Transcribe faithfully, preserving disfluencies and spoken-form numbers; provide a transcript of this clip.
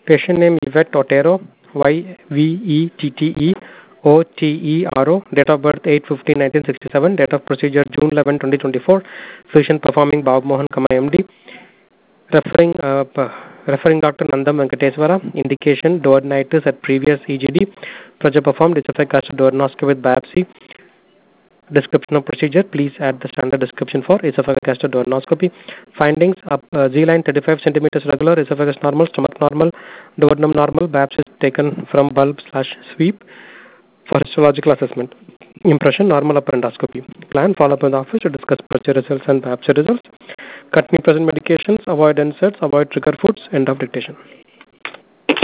Patient name Yvette Otero, Y V E T T E O T E R O. Date of birth eight fifteen nineteen sixty-seven. Date of procedure June eleventh twenty twenty-four. Physician performing Bob Mohan, M D. Referring uh, referring Doctor Nandam Venkateswara. Indication duodenitis at previous E G D. Project performed esophageal duodenoscopy with biopsy. Description of procedure. Please add the standard description for esophageal duodenoscopy. Findings: uh, Z-line thirty-five centimeters regular, esophagus normal, stomach normal, duodenum normal. Biopsy is taken from bulb slash sweep for histological assessment. Impression: normal upper endoscopy. Plan: follow up in the office to discuss procedure results and biopsy results. Continue present medications. Avoid inserts. Avoid trigger foods. End of dictation.